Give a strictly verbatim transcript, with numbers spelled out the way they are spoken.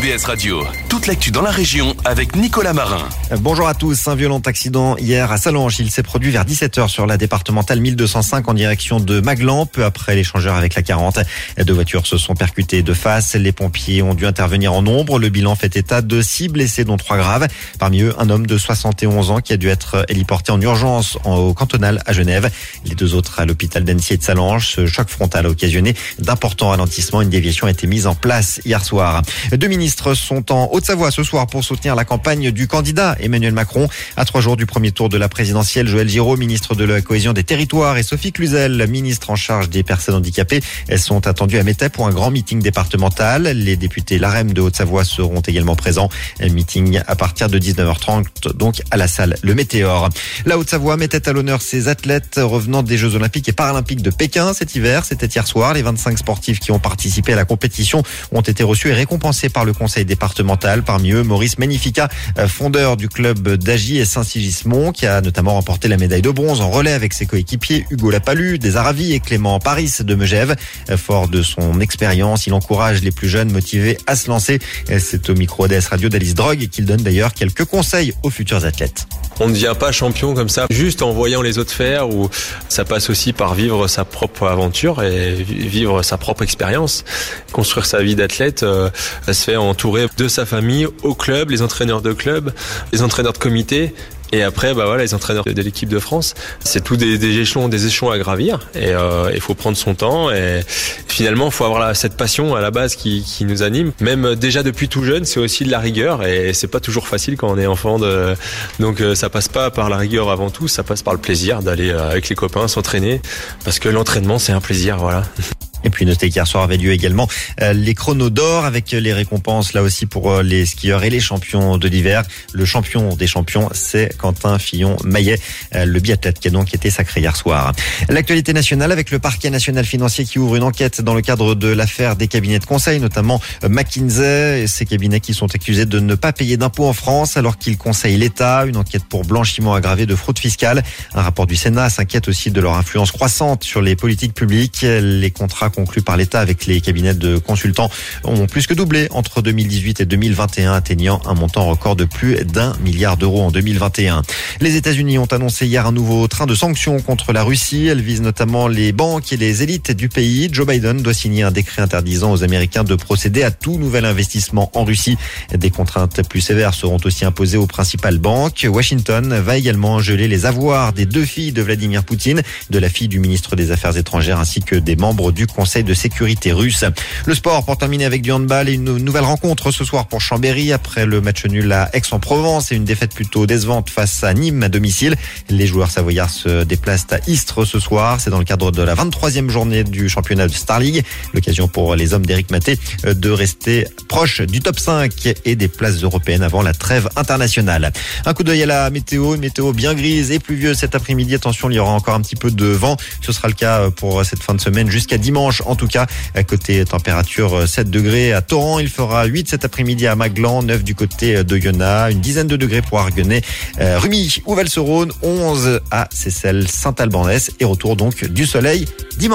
B S Radio, toute l'actu dans la région avec Nicolas Marin. Bonjour à tous. Un violent accident hier à Sallanches. Il s'est produit vers dix-sept heures sur la départementale mille deux cent cinq en direction de Maglan, peu après l'échangeur avec la quarante. Deux voitures se sont percutées de face. Les pompiers ont dû intervenir en nombre. Le bilan fait état de six blessés, dont trois graves. Parmi eux, un homme de soixante et onze ans qui a dû être héliporté en urgence au cantonal à Genève. Les deux autres à l'hôpital d'Annecy et de Sallanches. Ce choc frontal a occasionné d'importants ralentissements. Une déviation a été mise en place hier soir. Deux ministres sont en Haute-Savoie ce soir pour soutenir la campagne du candidat Emmanuel Macron. À trois jours du premier tour de la présidentielle, Joël Giraud, ministre de la cohésion des territoires, et Sophie Cluzel, ministre en charge des personnes handicapées, elles sont attendues à Mettey pour un grand meeting départemental. Les députés L A R E M de Haute-Savoie seront également présents. Un meeting à partir de dix-neuf heures trente, donc à la salle Le Météore. La Haute-Savoie mettait à l'honneur ses athlètes revenant des Jeux Olympiques et Paralympiques de Pékin cet hiver. C'était hier soir. Les vingt-cinq sportifs qui ont participé à la compétition ont été reçus et récompensés par le conseil départemental. Parmi eux, Maurice Magnifica, fondeur du club d'Agy et Saint-Sigismond, qui a notamment remporté la médaille de bronze en relais avec ses coéquipiers Hugo Lapalu des Aravis et Clément Paris de Megève. Fort de son expérience, il encourage les plus jeunes motivés à se lancer. C'est au micro d'A S Radio d'Alice Drogue qu'il donne d'ailleurs quelques conseils aux futurs athlètes. On ne devient pas champion comme ça, juste en voyant les autres faire, ou ça passe aussi par vivre sa propre aventure et vivre sa propre expérience. Construire sa vie d'athlète, euh, ça se fait entourer de sa famille, au club, les entraîneurs de club, les entraîneurs de comité. Et après, bah voilà, les entraîneurs de l'équipe de France, c'est tout des, des échelons, des échelons à gravir. Et il euh, faut prendre son temps. Et finalement, il faut avoir la, cette passion à la base qui, qui nous anime. Même déjà depuis tout jeune, c'est aussi de la rigueur. Et c'est pas toujours facile quand on est enfant. De... Donc ça passe pas par la rigueur avant tout, ça passe par le plaisir d'aller avec les copains s'entraîner. Parce que l'entraînement, c'est un plaisir, voilà. Et puis notez qu'hier soir avait lieu également euh, les chronos d'or avec les récompenses là aussi pour euh, les skieurs et les champions de l'hiver. Le champion des champions, c'est Quentin Fillon-Maillet, euh, le biathlète qui a donc été sacré hier soir. L'actualité nationale avec le parquet national financier qui ouvre une enquête dans le cadre de l'affaire des cabinets de conseil, notamment euh, McKinsey, et ces cabinets qui sont accusés de ne pas payer d'impôts en France alors qu'ils conseillent l'État. Une enquête pour blanchiment aggravé de fraude fiscale. Un rapport du Sénat s'inquiète aussi de leur influence croissante sur les politiques publiques. Les contrats conclus par l'État avec les cabinets de consultants ont plus que doublé entre deux mille dix-huit et deux mille vingt et un, atteignant un montant record de plus d'un milliard d'euros en deux mille vingt et un. Les États-Unis ont annoncé hier un nouveau train de sanctions contre la Russie. Elle vise notamment les banques et les élites du pays. Joe Biden doit signer un décret interdisant aux Américains de procéder à tout nouvel investissement en Russie. Des contraintes plus sévères seront aussi imposées aux principales banques. Washington va également geler les avoirs des deux filles de Vladimir Poutine, de la fille du ministre des Affaires étrangères ainsi que des membres du Conseil de sécurité russe. Le sport pour terminer avec du handball et une nouvelle rencontre ce soir pour Chambéry après le match nul à Aix-en-Provence et une défaite plutôt décevante face à Nîmes à domicile. Les joueurs savoyards se déplacent à Istres ce soir. C'est dans le cadre de la vingt-troisième journée du championnat de Star League. L'occasion pour les hommes d'Éric Maté de rester proche du top cinq et des places européennes avant la trêve internationale. Un coup d'œil à la météo, une météo bien grise et pluvieuse cet après-midi. Attention, il y aura encore un petit peu de vent. Ce sera le cas pour cette fin de semaine jusqu'à dimanche. En tout cas, à côté température sept degrés à Torrent, il fera huit cet après-midi à Maglan, neuf du côté de Yona, une dizaine de degrés pour Arguenay, euh, Rumi ou Val-sur-Rhône, onze à Seyssel, Saint-Alban-d'Ès et retour donc du soleil dimanche.